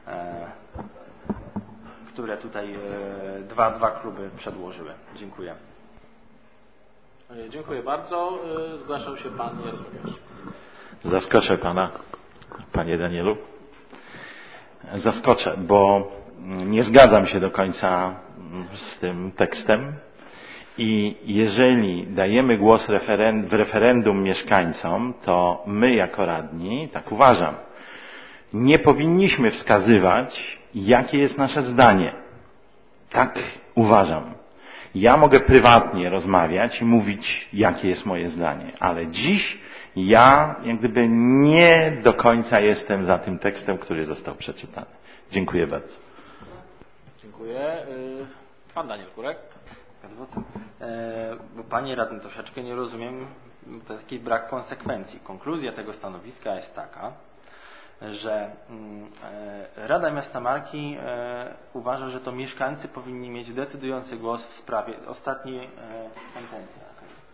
które tutaj dwa kluby przedłożyły. Dziękuję. Dziękuję bardzo. Zgłaszał się pan Jarosław. Zaskoczę pana, panie Danielu. Zaskoczę, bo nie zgadzam się do końca z tym tekstem i jeżeli dajemy głos w referendum mieszkańcom, to my jako radni, tak uważam, nie powinniśmy wskazywać, jakie jest nasze zdanie. Tak uważam. Ja mogę prywatnie rozmawiać i mówić, jakie jest moje zdanie, ale dziś ja jak gdyby nie do końca jestem za tym tekstem, który został przeczytany. Dziękuję bardzo. Dziękuję. Pan Daniel Kurek. Bo panie radny, troszeczkę nie rozumiem, to jest taki brak konsekwencji. Konkluzja tego stanowiska jest taka, że Rada Miasta Marki uważa, że to mieszkańcy powinni mieć decydujący głos w sprawie ostatniej sentencji.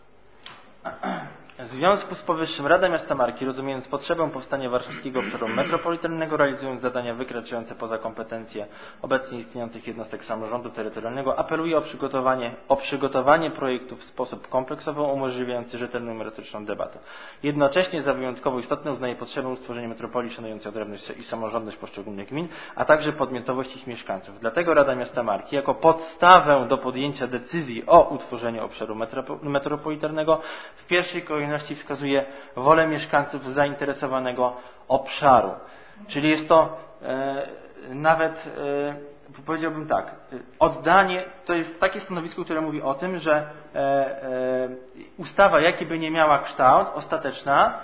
W związku z powyższym Rada Miasta Marki, rozumiejąc potrzebę powstania warszawskiego obszaru metropolitalnego, realizując zadania wykraczające poza kompetencje obecnie istniejących jednostek samorządu terytorialnego, apeluje o przygotowanie projektu w sposób kompleksowy, umożliwiający rzetelną i merytoryczną debatę. Jednocześnie za wyjątkowo istotne uznaje potrzebę stworzenia metropolii szanującej odrębność i samorządność poszczególnych gmin, a także podmiotowość ich mieszkańców. Dlatego Rada Miasta Marki jako podstawę do podjęcia decyzji o utworzeniu obszaru metropolitalnego w pierwszej kolejności wskazuje wolę mieszkańców zainteresowanego obszaru. Czyli jest to nawet, powiedziałbym tak, oddanie, to jest takie stanowisko, które mówi o tym, że ustawa, jaki by nie miała kształt, ostateczna,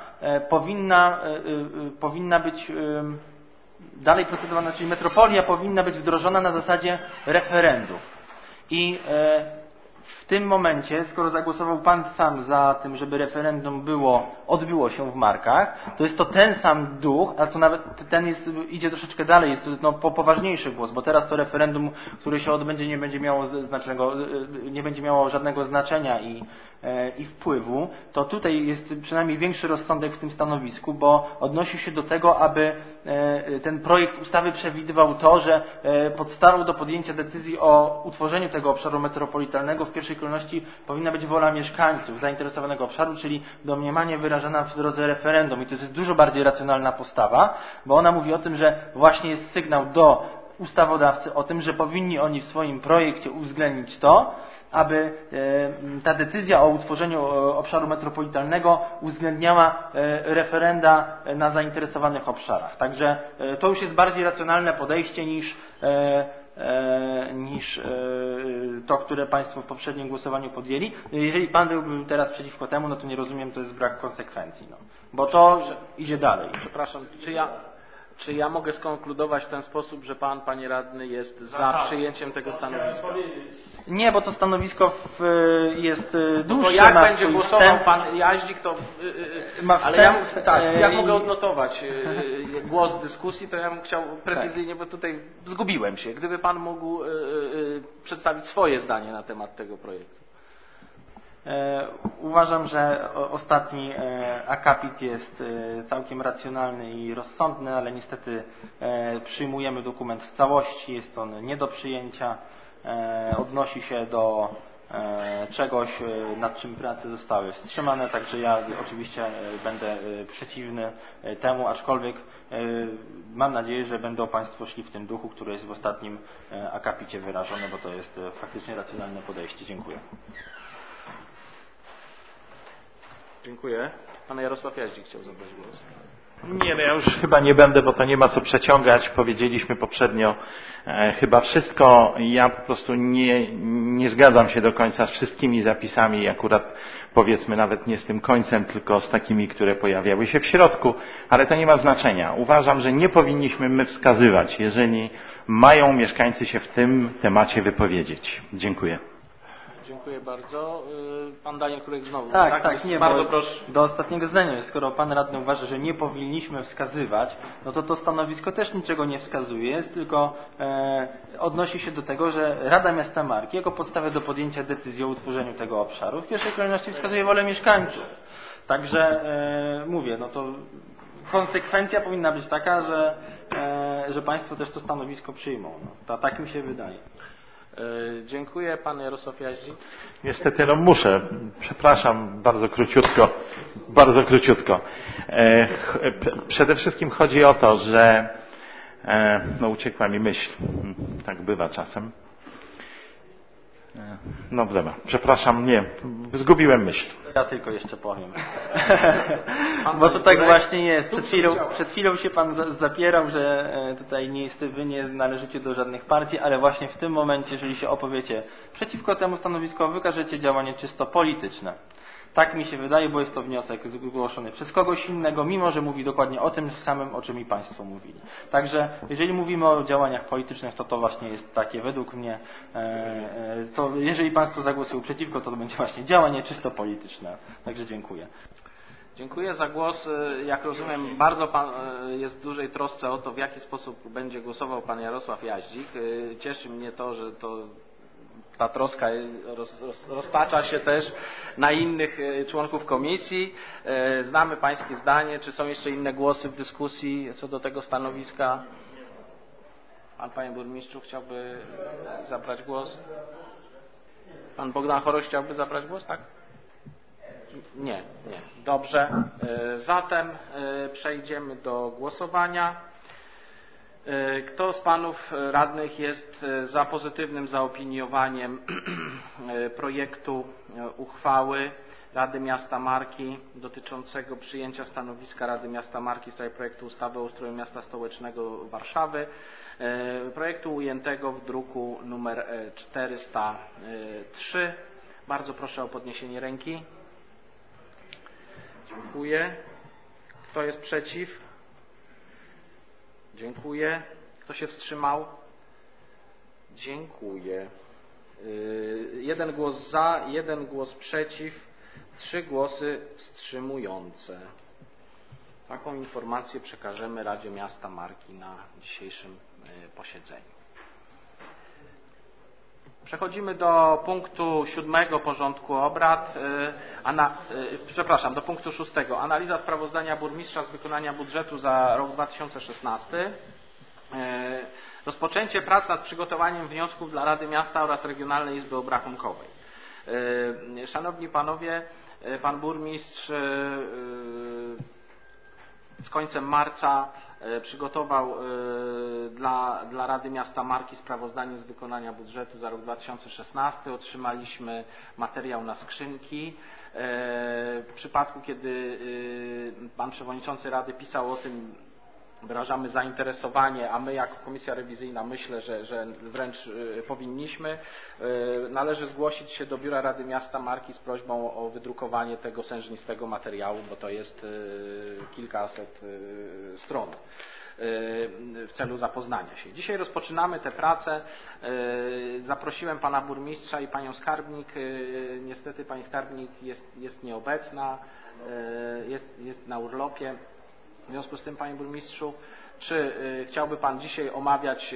powinna być dalej procedowana, czyli metropolia powinna być wdrożona na zasadzie referendum. I w tym momencie, skoro zagłosował Pan sam za tym, żeby referendum odbyło się w Markach, to jest to ten sam duch, a to nawet idzie troszeczkę dalej, jest to poważniejszy głos, bo teraz to referendum, które się odbędzie, nie będzie miało żadnego znaczenia i wpływu, to tutaj jest przynajmniej większy rozsądek w tym stanowisku, bo odnosi się do tego, aby ten projekt ustawy przewidywał to, że podstawą do podjęcia decyzji o utworzeniu tego obszaru metropolitalnego w pierwszej kolejności powinna być wola mieszkańców zainteresowanego obszaru, czyli domniemanie wyrażana w drodze referendum. I to jest dużo bardziej racjonalna postawa, bo ona mówi o tym, że właśnie jest sygnał do ustawodawcy o tym, że powinni oni w swoim projekcie uwzględnić to, aby ta decyzja o utworzeniu obszaru metropolitalnego uwzględniała referenda na zainteresowanych obszarach. Także to już jest bardziej racjonalne podejście niż to, które Państwo w poprzednim głosowaniu podjęli. Jeżeli Pan byłby teraz przeciwko temu, no to nie rozumiem, to jest brak konsekwencji. Bo to idzie dalej. Przepraszam, czy ja mogę skonkludować w ten sposób, że Pan, Panie Radny, jest za przyjęciem tego stanowiska? Nie, bo to stanowisko jest dłuższe. Bo jak będzie głosował Pan Jaździk, to... Ale jak mogę odnotować głos dyskusji, to ja bym chciał precyzyjnie, bo tutaj zgubiłem się. Gdyby Pan mógł przedstawić swoje zdanie na temat tego projektu. Uważam, że ostatni akapit jest całkiem racjonalny i rozsądny, ale niestety przyjmujemy dokument w całości, jest on nie do przyjęcia, odnosi się do czegoś, nad czym prace zostały wstrzymane, także ja oczywiście będę przeciwny temu, aczkolwiek mam nadzieję, że będą Państwo szli w tym duchu, który jest w ostatnim akapicie wyrażony, bo to jest faktycznie racjonalne podejście. Dziękuję. Dziękuję. Pan Jarosław Jaździk chciał zabrać głos. Nie, no ja już chyba nie będę, bo to nie ma co przeciągać. Powiedzieliśmy poprzednio chyba wszystko. Ja po prostu nie zgadzam się do końca z wszystkimi zapisami, akurat powiedzmy nawet nie z tym końcem, tylko z takimi, które pojawiały się w środku, ale to nie ma znaczenia. Uważam, że nie powinniśmy my wskazywać, jeżeli mają mieszkańcy się w tym temacie wypowiedzieć. Dziękuję. Dziękuję bardzo. Pan Daniel Kurek znowu. Tak, nie, bardzo proszę. Do ostatniego zdania. Skoro Pan Radny uważa, że nie powinniśmy wskazywać, no to stanowisko też niczego nie wskazuje, jest tylko odnosi się do tego, że Rada Miasta Marki jako podstawę do podjęcia decyzji o utworzeniu tego obszaru w pierwszej kolejności wskazuje wolę mieszkańców. Także mówię, no to konsekwencja powinna być taka, że Państwo też to stanowisko przyjmą. No, tak mi się wydaje. Dziękuję. Pan Jarosław Jaździk. Niestety, no muszę. Przepraszam, bardzo króciutko. Przede wszystkim chodzi o to, że no uciekła mi myśl. Tak bywa czasem. No dobra, przepraszam, nie, zgubiłem myśl. Ja tylko jeszcze powiem. Bo to tak właśnie jest. Przed chwilą się Pan zapierał, że tutaj Wy nie należycie do żadnych partii, ale właśnie w tym momencie, jeżeli się opowiecie przeciwko temu stanowiskowi, wykażecie działanie czysto polityczne. Tak mi się wydaje, bo jest to wniosek zgłoszony przez kogoś innego, mimo że mówi dokładnie o tym samym, o czym i Państwo mówili. Także jeżeli mówimy o działaniach politycznych, to właśnie jest takie według mnie, to jeżeli Państwo zagłosują przeciwko, to będzie właśnie działanie czysto polityczne. Także dziękuję. Dziękuję za głos. Jak rozumiem, bardzo Pan jest w dużej trosce o to, w jaki sposób będzie głosował Pan Jarosław Jaździk. Cieszy mnie to, że ta troska roztacza się też na innych członków komisji. Znamy Pańskie zdanie. Czy są jeszcze inne głosy w dyskusji co do tego stanowiska? Pan, Panie Burmistrzu, chciałby zabrać głos? Pan Bogdan Choroś chciałby zabrać głos, tak? Nie. Dobrze. Zatem przejdziemy do głosowania. Kto z Panów Radnych jest za pozytywnym zaopiniowaniem projektu uchwały Rady Miasta Marki dotyczącego przyjęcia stanowiska Rady Miasta Marki w sprawie projektu ustawy o ustroju miasta stołecznego Warszawy, projektu ujętego w druku nr 403. Bardzo proszę o podniesienie ręki. Dziękuję. Kto jest przeciw? Dziękuję. Kto się wstrzymał? Dziękuję. 1 głos za, 1 głos przeciw, 3 głosy wstrzymujące. Taką informację przekażemy Radzie Miasta Marki na dzisiejszym posiedzeniu. Przechodzimy do punktu 7 porządku obrad, do punktu 6. Analiza sprawozdania burmistrza z wykonania budżetu za rok 2016. Rozpoczęcie prac nad przygotowaniem wniosków dla Rady Miasta oraz Regionalnej Izby Obrachunkowej. Szanowni Panowie, Pan Burmistrz z końcem marca przygotował dla Rady Miasta Marki sprawozdanie z wykonania budżetu za rok 2016. Otrzymaliśmy materiał na skrzynki. W przypadku, kiedy Pan Przewodniczący Rady pisał o tym, wyrażamy zainteresowanie, a my jako Komisja Rewizyjna myślę, że wręcz powinniśmy. Należy zgłosić się do Biura Rady Miasta Marki z prośbą o wydrukowanie tego sężnistego materiału, bo to jest kilkaset stron w celu zapoznania się. Dzisiaj rozpoczynamy tę pracę. Zaprosiłem Pana Burmistrza i Panią Skarbnik. Niestety Pani Skarbnik jest nieobecna, jest na urlopie. W związku z tym, Panie Burmistrzu, czy chciałby Pan dzisiaj omawiać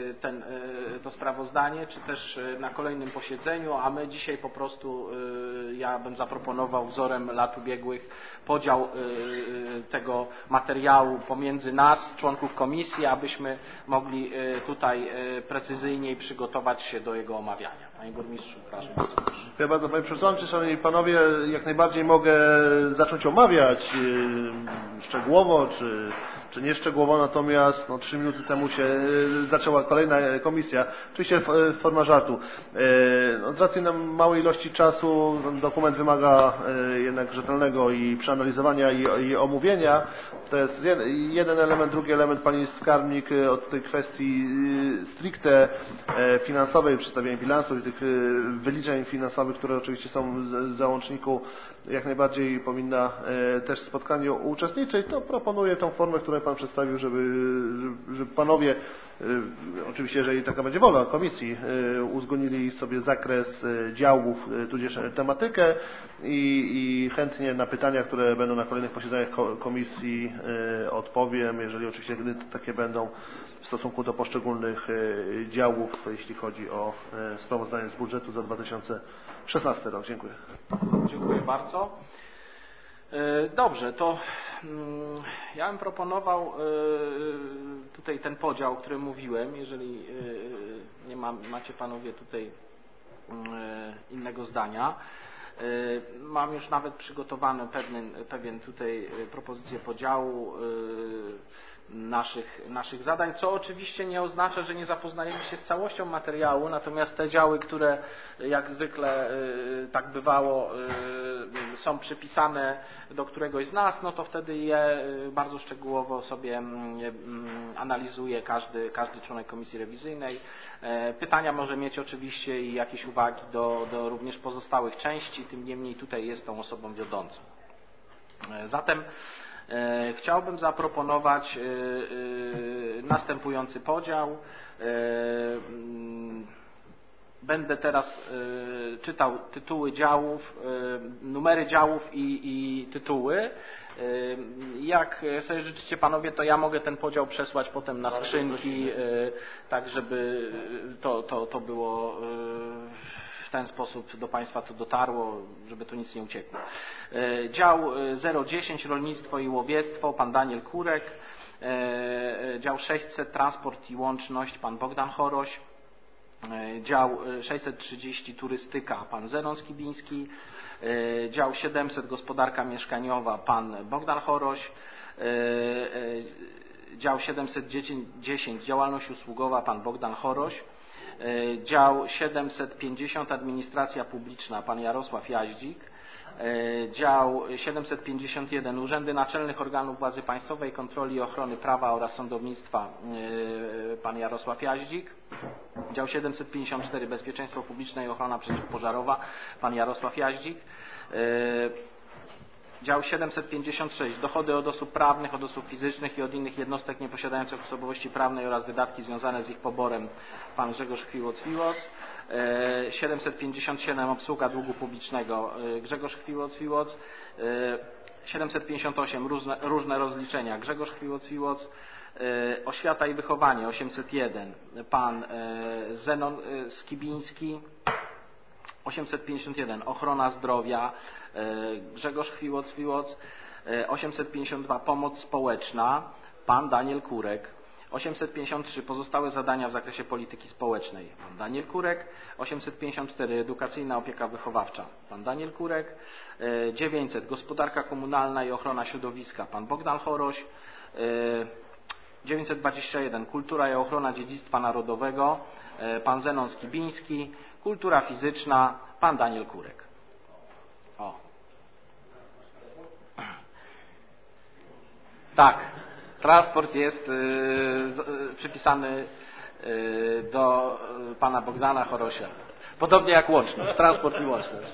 to sprawozdanie, czy też na kolejnym posiedzeniu, a my dzisiaj po prostu, ja bym zaproponował wzorem lat ubiegłych podział tego materiału pomiędzy nas, członków komisji, abyśmy mogli tutaj precyzyjniej przygotować się do jego omawiania. Panie Burmistrzu, proszę bardzo. Dziękuję bardzo, Panie Przewodniczący. Szanowni Panowie, jak najbardziej mogę zacząć omawiać szczegółowo, czy nie szczegółowo, natomiast 3 minuty temu się zaczęła kolejna komisja. Oczywiście forma żartu. Z racji na małej ilości czasu dokument wymaga jednak rzetelnego i przeanalizowania i omówienia. To jest jeden element, drugi element. Pani Skarbnik od tej kwestii stricte finansowej, przedstawienia bilansu i tych wyliczeń finansowych, które oczywiście są w załączniku, jak najbardziej powinna też w spotkaniu uczestniczyć. To proponuję tą formę, którą Pan przedstawił, żeby Panowie, oczywiście jeżeli taka będzie wola komisji, uzgodnili sobie zakres działów, tudzież tematykę i chętnie na pytania, które będą na kolejnych posiedzeniach komisji odpowiem, jeżeli oczywiście takie będą w stosunku do poszczególnych działów, jeśli chodzi o sprawozdanie z budżetu za 2016 rok. Dziękuję. Dziękuję bardzo. Dobrze, to ja bym proponował tutaj ten podział, o którym mówiłem, jeżeli nie macie Panowie tutaj innego zdania. Mam już nawet przygotowany pewien tutaj propozycję podziału naszych zadań, co oczywiście nie oznacza, że nie zapoznajemy się z całością materiału, natomiast te działy, które jak zwykle tak bywało, są przypisane do któregoś z nas, no to wtedy je bardzo szczegółowo sobie analizuje każdy członek Komisji Rewizyjnej. Pytania może mieć oczywiście i jakieś uwagi do również pozostałych części, tym niemniej tutaj jest tą osobą wiodącą. Zatem chciałbym zaproponować następujący podział. Będę teraz czytał tytuły działów, numery działów i tytuły. Jak sobie życzycie Panowie, to ja mogę ten podział przesłać potem na skrzynki, tak żeby to było w ten sposób do Państwa to dotarło, żeby tu nic nie uciekło. Dział 010 Rolnictwo i Łowiectwo, Pan Daniel Kurek. Dział 600 Transport i Łączność, Pan Bogdan Choroś. Dział 630 Turystyka, Pan Zenon Skibiński. Dział 700 Gospodarka Mieszkaniowa, Pan Bogdan Choroś. Dział 710 Działalność Usługowa, Pan Bogdan Choroś. Dział 750 Administracja Publiczna, Pan Jarosław Jaździk. Dział 751 Urzędy Naczelnych Organów Władzy Państwowej, Kontroli i Ochrony Prawa oraz Sądownictwa, Pan Jarosław Jaździk. Dział 754 Bezpieczeństwo Publiczne i Ochrona Przeciwpożarowa, Pan Jarosław Jaździk. Dział 756. Dochody od osób prawnych, od osób fizycznych i od innych jednostek nieposiadających osobowości prawnej oraz wydatki związane z ich poborem. Pan Grzegorz Chwiłoc. 757. Obsługa długu publicznego. Grzegorz Chwiłoc. 758. Różne rozliczenia. Grzegorz Chwiłoc. Oświata i wychowanie. 801. Pan Zenon Skibiński. 851. Ochrona zdrowia. Grzegorz Chwiłoc. 852. Pomoc społeczna. Pan Daniel Kurek. 853. Pozostałe zadania w zakresie polityki społecznej. Pan Daniel Kurek. 854. Edukacyjna opieka wychowawcza. Pan Daniel Kurek. 900. Gospodarka komunalna i ochrona środowiska. Pan Bogdan Choroś. 921. Kultura i ochrona dziedzictwa narodowego. Pan Zenon Skibiński. Kultura fizyczna. Pan Daniel Kurek. O. Tak. Transport jest przypisany do pana Bogdana Chorosia. Podobnie jak łączność. Transport i łączność.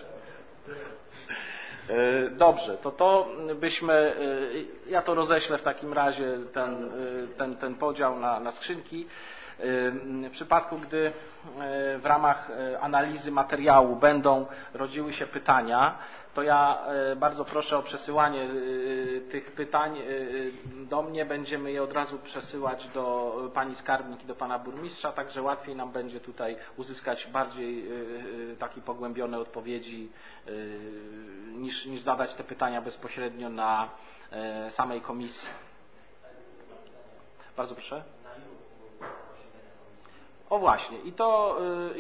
Dobrze, to byśmy, ja to roześlę w takim razie ten podział na skrzynki. W przypadku, gdy w ramach analizy materiału będą rodziły się pytania, to ja bardzo proszę o przesyłanie tych pytań do mnie. Będziemy je od razu przesyłać do pani skarbnik i do pana burmistrza, także łatwiej nam będzie tutaj uzyskać bardziej takie pogłębione odpowiedzi niż zadać te pytania bezpośrednio na samej komisji. Bardzo proszę. O właśnie, i to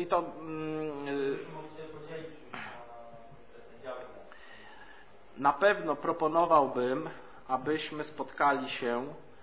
na pewno proponowałbym, abyśmy spotkali się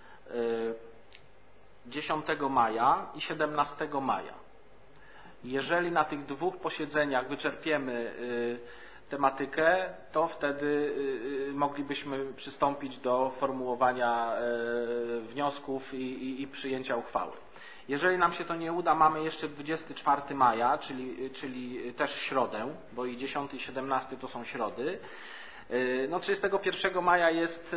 10 maja i 17 maja. Jeżeli na tych dwóch posiedzeniach wyczerpiemy tematykę, to wtedy moglibyśmy przystąpić do formułowania wniosków i przyjęcia uchwały. Jeżeli nam się to nie uda, mamy jeszcze 24 maja, czyli też środę, bo i 10 i 17 to są środy. No 31 maja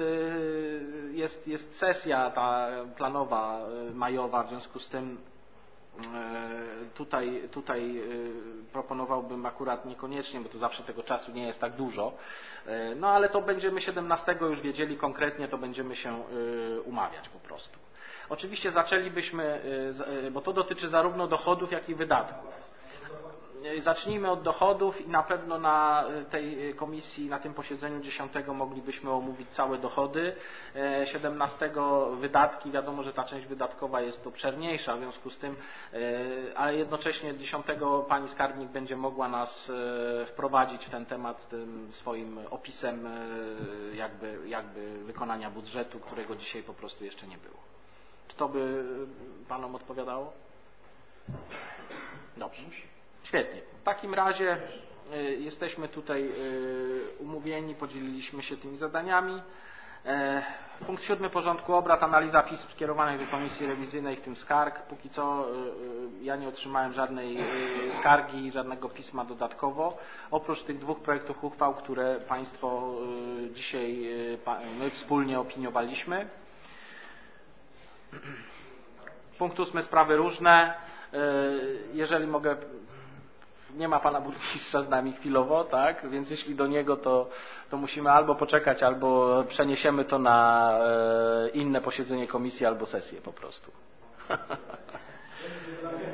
jest sesja ta planowa majowa, w związku z tym tutaj proponowałbym akurat niekoniecznie, bo tu zawsze tego czasu nie jest tak dużo, no ale to będziemy 17 już wiedzieli konkretnie, to będziemy się umawiać po prostu. Oczywiście zaczęlibyśmy, bo to dotyczy zarówno dochodów, jak i wydatków. Zacznijmy od dochodów i na pewno na tej komisji, na tym posiedzeniu 10 moglibyśmy omówić całe dochody. 17 wydatki, wiadomo, że ta część wydatkowa jest obszerniejsza, w związku z tym, ale jednocześnie 10 pani skarbnik będzie mogła nas wprowadzić w ten temat tym swoim opisem jakby wykonania budżetu, którego dzisiaj po prostu jeszcze nie było. Czy to by panom odpowiadało? Dobrze. Świetnie. W takim razie jesteśmy tutaj umówieni, podzieliliśmy się tymi zadaniami. Punkt 7 porządku obrad, analiza pism skierowanych do Komisji Rewizyjnej, w tym skarg. Póki co ja nie otrzymałem żadnej skargi, żadnego pisma dodatkowo, oprócz tych dwóch projektów uchwał, które Państwo dzisiaj my wspólnie opiniowaliśmy. Punkt 8 sprawy różne. Jeżeli mogę, nie ma pana burmistrza z nami chwilowo, tak? Więc jeśli do niego, to musimy albo poczekać, albo przeniesiemy to na inne posiedzenie komisji, albo sesję po prostu.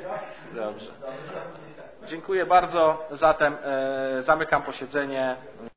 Dobrze. Dziękuję bardzo. Zatem zamykam posiedzenie.